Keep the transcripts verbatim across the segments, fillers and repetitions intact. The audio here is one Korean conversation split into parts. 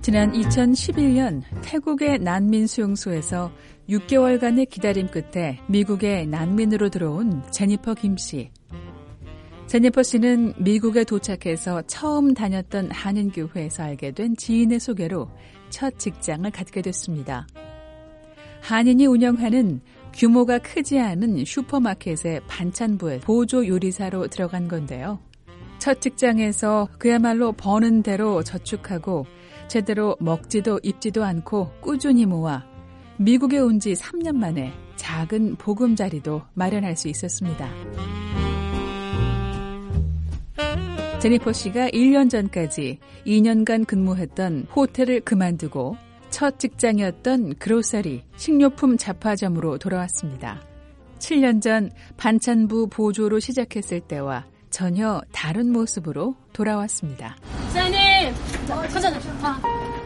지난 이천십일 년 태국의 난민 수용소에서 육 개월간의 기다림 끝에 미국의 난민으로 들어온 제니퍼 김 씨. 제니퍼 씨는 미국에 도착해서 처음 다녔던 한인교회에서 알게 된 지인의 소개로 첫 직장을 갖게 됐습니다. 한인이 운영하는 규모가 크지 않은 슈퍼마켓의 반찬부에 보조 요리사로 들어간 건데요. 첫 직장에서 그야말로 버는 대로 저축하고 제대로 먹지도 입지도 않고 꾸준히 모아 미국에 온 지 삼 년 만에 작은 보금자리도 마련할 수 있었습니다. 제니퍼 씨가 일 년 전까지 이 년간 근무했던 호텔을 그만두고 첫 직장이었던 그로서리, 식료품 잡화점으로 돌아왔습니다. 칠 년 전 반찬부 보조로 시작했을 때와 전혀 다른 모습으로 돌아왔습니다. 사장님! 괜찮아.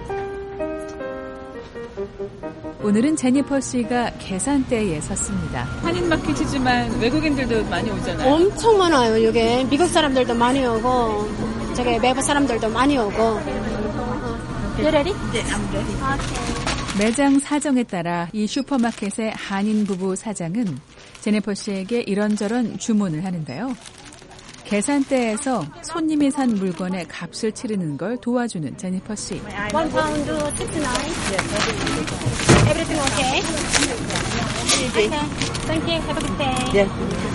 오늘은 제니퍼 씨가 계산대에 섰습니다. 한인마켓이지만 외국인들도 많이 오잖아요. 엄청 많아요, 이게. 미국 사람들도 많이 오고, 저기 외국 사람들도 많이 오고. You ready? 네, I'm ready. 매장 사정에 따라 이 슈퍼마켓의 한인 부부 사장은 제니퍼 씨에게 이런저런 주문을 하는데요. 계산대에서 손님이 산 물건의 값을 치르는 걸 도와주는 제니퍼 씨. One pound sixty-nine. Everything okay? Okay. Thank you. Have a good day.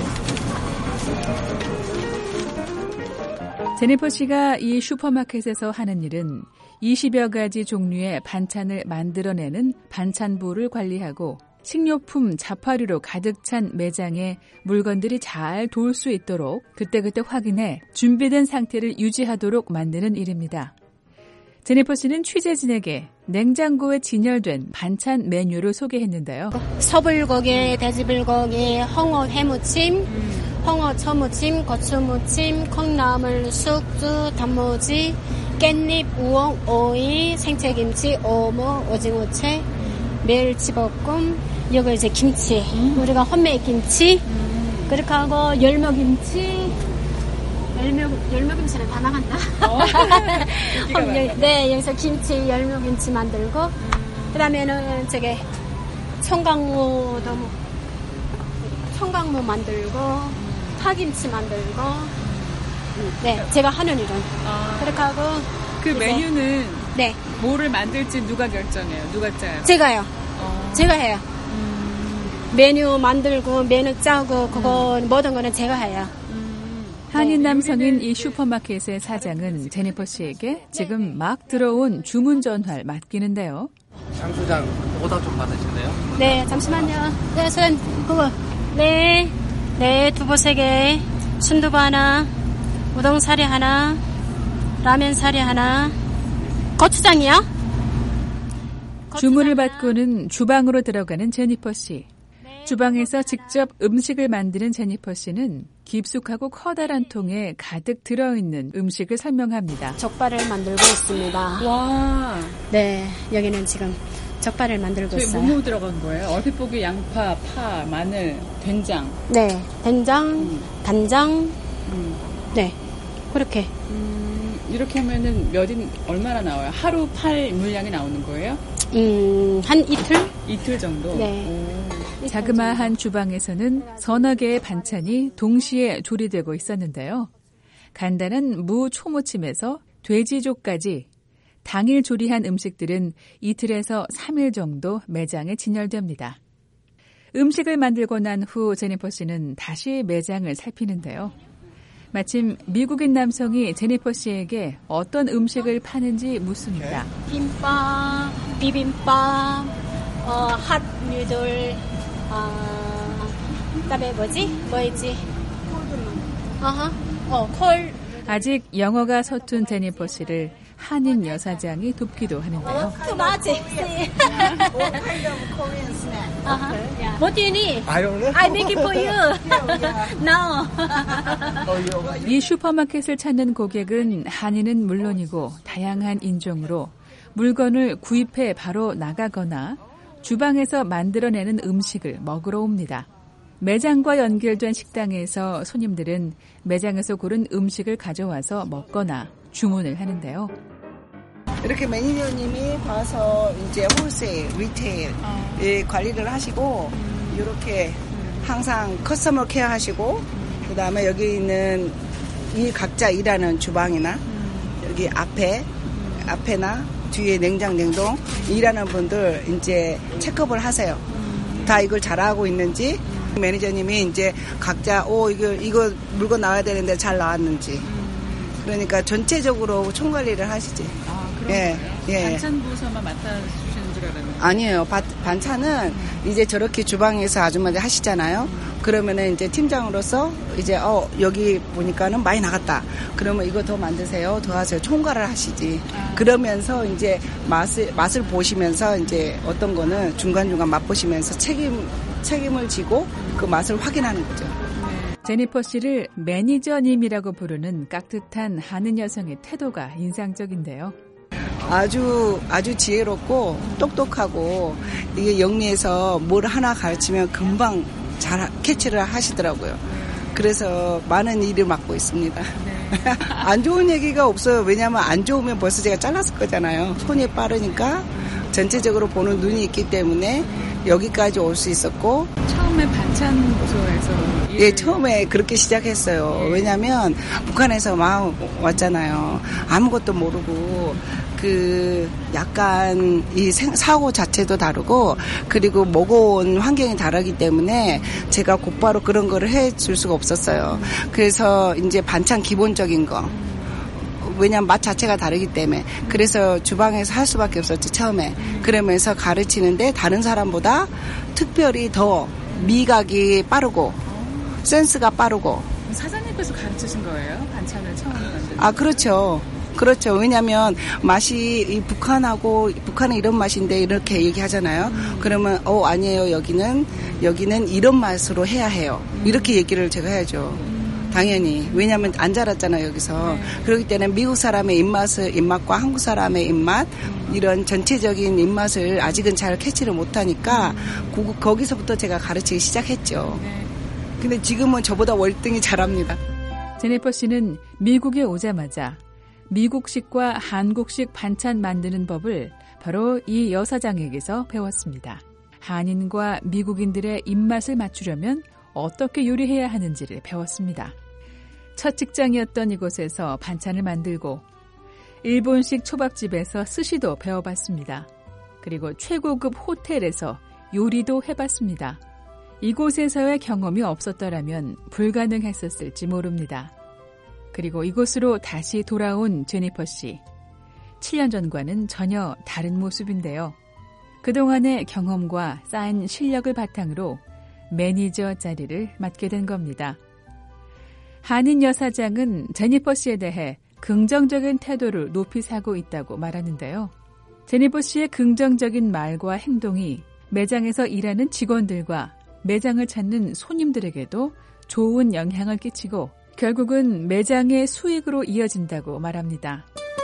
네. 제니퍼 씨가 이 슈퍼마켓에서 하는 일은 이십여 가지 종류의 반찬을 만들어내는 반찬부를 관리하고 식료품, 잡화류로 가득 찬 매장에 물건들이 잘 돌 수 있도록 그때그때 확인해 준비된 상태를 유지하도록 만드는 일입니다. 제니퍼 씨는 취재진에게 냉장고에 진열된 반찬 메뉴를 소개했는데요. 서불고기, 돼지불고기, 홍어 회무침, 홍어 초무침, 고추무침, 콩나물, 숙주, 단무지, 깻잎, 우엉, 오이, 생채김치, 오모, 오징어채, 멸치볶음, 이거 이제 김치, 음. 우리가 홈메이드 김치, 음. 그렇게 하고 열무김치, 열무, 열무김치는 다 나간다. 어. 네, 여기서 김치, 열무김치 만들고, 음. 그 다음에는 저기 청강무도, 청강무 만들고, 음. 파김치 만들고, 음. 네, 제가 하는 일은. 아. 그렇게 하고. 그 메뉴는 네. 뭐를 만들지 누가 결정해요? 누가 짜요? 제가요. 어. 제가 해요. 음. 메뉴 만들고 메뉴 짜고 그거 음. 모든 거는 제가 해요. 음. 한인 남성인 이 슈퍼마켓의 사장은 제니퍼 씨에게 지금 막 들어온 주문 전화를 맡기는데요. 장수장 오더 좀 받으실래요? 네, 잠시만요. 네, 선생님, 그거. 네, 네, 두부 세 개, 순두부 하나, 우동사리 하나, 라면 사리 하나, 고추장이요? 주문을 받고는 주방으로 들어가는 제니퍼 씨. 주방에서 직접 음식을 만드는 제니퍼 씨는 깊숙하고 커다란 통에 가득 들어있는 음식을 설명합니다. 족발을 만들고 있습니다. 와. 네, 여기는 지금 족발을 만들고 있어요. 뭐뭐 들어간 거예요? 얼핏 보기 양파, 파, 마늘, 된장. 네, 된장, 음. 간장, 음. 네, 그렇게. 음, 이렇게 하면은 몇인 얼마나 나와요? 하루 팔 물량이 나오는 거예요? 음, 한 이틀? 이틀 정도? 네. 오. 자그마한 주방에서는 서너 개의 반찬이 동시에 조리되고 있었는데요. 간단한 무 초무침에서 돼지족까지 당일 조리한 음식들은 이틀에서 삼 일 정도 매장에 진열됩니다. 음식을 만들고 난 후 제니퍼 씨는 다시 매장을 살피는데요. 마침 미국인 남성이 제니퍼 씨에게 어떤 음식을 파는지 묻습니다. 김밥, 비빔밥, 어, 핫 누들, 어, 그다음에 뭐지? 뭐였지? 어허, 어, 콜. 아직 영어가 서툰 제니퍼 씨를 한인 여사장이 돕기도 하는데요. 그 맞지? What kind of Korean snack? Uh-huh. Yeah. What do you need? I don't know. I make it for you. No. 이 슈퍼마켓을 찾는 고객은 한인은 물론이고 다양한 인종으로 물건을 구입해 바로 나가거나 주방에서 만들어내는 음식을 먹으러 옵니다. 매장과 연결된 식당에서 손님들은 매장에서 고른 음식을 가져와서 먹거나 주문을 하는데요. 이렇게 매니저님이 봐서 이제 홀세일, 리테일 어. 예, 관리를 하시고 음. 이렇게 항상 커스터머 케어 하시고 그 다음에 여기 있는 이 각자 일하는 주방이나 음. 여기 앞에 음. 앞에나 뒤에 냉장 냉동 일하는 분들 이제 체크업을 하세요. 음. 다 이걸 잘하고 있는지 음. 매니저님이 이제 각자 오 이거 이거 물건 나와야 되는데 잘 나왔는지 음. 그러니까 전체적으로 총관리를 하시지. 아, 그런 예, 거예요? 예. 반찬 부서만 맡아주시는 줄 알았는데. 아니에요. 바, 반찬은 음. 이제 저렇게 주방에서 아줌마들 하시잖아요. 음. 그러면은 이제 팀장으로서 이제 어 여기 보니까는 많이 나갔다. 그러면 이거 더 만드세요. 더 하세요. 총괄을 하시지. 아. 그러면서 이제 맛을 맛을 보시면서 이제 어떤 거는 중간 중간 맛보시면서 책임 책임을 지고 그 맛을 확인하는 거죠. 제니퍼 씨를 매니저님이라고 부르는 깍듯한 하는 여성의 태도가 인상적인데요. 아주 아주 지혜롭고 똑똑하고 이게 영리해서 뭘 하나 가르치면 금방 잘 캐치를 하시더라고요. 그래서 많은 일을 맡고 있습니다. 네. 안 좋은 얘기가 없어요. 왜냐하면 안 좋으면 벌써 제가 잘랐을 거잖아요. 손이 빠르니까 전체적으로 보는 눈이 있기 때문에 여기까지 올 수 있었고 처음에 반찬 부서에서 예, 처음에 그렇게 시작했어요. 왜냐하면 북한에서 막 왔잖아요. 아무것도 모르고 그 약간 이 사고 자체도 다르고 그리고 먹어온 환경이 다르기 때문에 제가 곧바로 그런 거를 해줄 수가 없었어요. 그래서 이제 반찬 기본적인 거. 왜냐면 맛 자체가 다르기 때문에. 그래서 주방에서 할 수밖에 없었지, 처음에. 그러면서 가르치는데 다른 사람보다 특별히 더 미각이 빠르고, 센스가 빠르고. 사장님께서 가르치신 거예요? 반찬을 처음 만들 아, 그렇죠. 그렇죠. 왜냐면 맛이 이 북한하고, 북한은 이런 맛인데 이렇게 얘기하잖아요. 음. 그러면, 어, 아니에요. 여기는, 여기는 이런 맛으로 해야 해요. 이렇게 얘기를 제가 해야죠. 당연히. 왜냐하면 안 자랐잖아요, 여기서. 네. 그렇기 때문에 미국 사람의 입맛을, 입맛과 한국 사람의 입맛, 음. 이런 전체적인 입맛을 아직은 잘 캐치를 못하니까, 음. 고, 거기서부터 제가 가르치기 시작했죠. 네. 근데 지금은 저보다 월등히 잘합니다. 제니퍼 씨는 미국에 오자마자 미국식과 한국식 반찬 만드는 법을 바로 이 여사장에게서 배웠습니다. 한인과 미국인들의 입맛을 맞추려면 어떻게 요리해야 하는지를 배웠습니다. 첫 직장이었던 이곳에서 반찬을 만들고 일본식 초밥집에서 스시도 배워봤습니다. 그리고 최고급 호텔에서 요리도 해봤습니다. 이곳에서의 경험이 없었더라면 불가능했었을지 모릅니다. 그리고 이곳으로 다시 돌아온 제니퍼 씨. 칠 년 전과는 전혀 다른 모습인데요. 그동안의 경험과 쌓인 실력을 바탕으로 매니저 자리를 맡게 된 겁니다. 한인 여사장은 제니퍼 씨에 대해 긍정적인 태도를 높이 사고 있다고 말하는데요. 제니퍼 씨의 긍정적인 말과 행동이 매장에서 일하는 직원들과 매장을 찾는 손님들에게도 좋은 영향을 끼치고 결국은 매장의 수익으로 이어진다고 말합니다.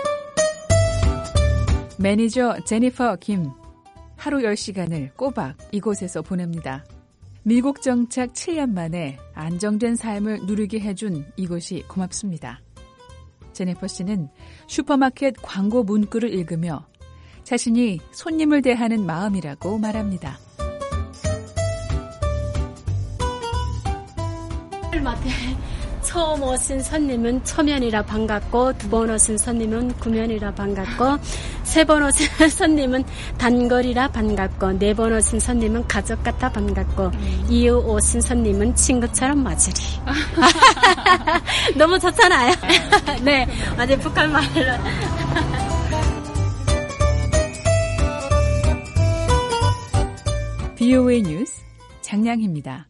매니저 제니퍼 김, 하루 열 시간을 꼬박 이곳에서 보냅니다. 미국 정착 칠 년 만에 안정된 삶을 누리게 해준 이곳이 고맙습니다. 제니퍼 씨는 슈퍼마켓 광고 문구를 읽으며 자신이 손님을 대하는 마음이라고 말합니다. 처음 오신 손님은 초면이라 반갑고 두 번 오신 손님은 구면이라 반갑고 세 번 오신 손님은 단거리라 반갑고 네 번 오신 손님은 가족 같아 반갑고 음. 이후 오신 손님은 친구처럼 맞으리. 너무 좋잖아요. 네, 아주 북한 말로. 비오에이 뉴스 장량희입니다.